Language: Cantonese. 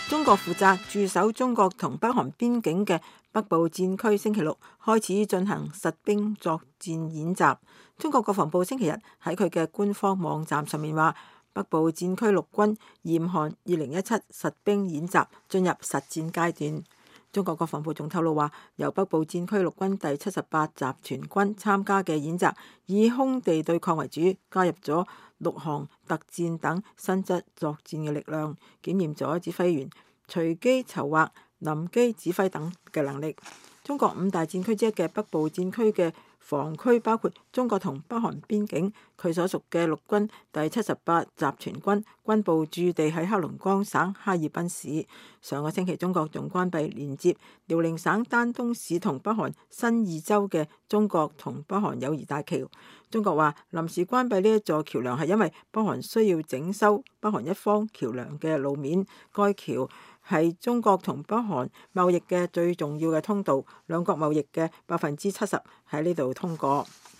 中國負責駐守中國同北韓邊境嘅北部戰區星期六開始進行實兵作戰演習。中國國防部星期日喺佢嘅官方網站上面話，北部戰區陸軍嚴寒2017實兵演習進入實戰階段。中國國防部仲透露話，由北部戰區陸軍第78集團軍參加嘅演習以空地對抗為主，加入咗陸航特戰等新質作戰嘅力量，檢驗咗指揮員隨機籌劃、臨機指揮等嘅能力。中國5大戰區之一嘅北部戰區嘅防區包括中國同北韓邊境，佢所屬嘅陸軍第78集團軍軍部駐地喺黑龍江省哈爾濱市。上個星期，中國仲關閉連接遼寧省丹東市同北韓新義州嘅中國同北韓友誼大橋。中國話臨時關閉呢一座橋梁係因為北韓需要整修北韓一方橋梁嘅路面。該橋係中國同北韓貿易嘅最重要嘅通道，兩國貿易嘅70%喺呢度通過。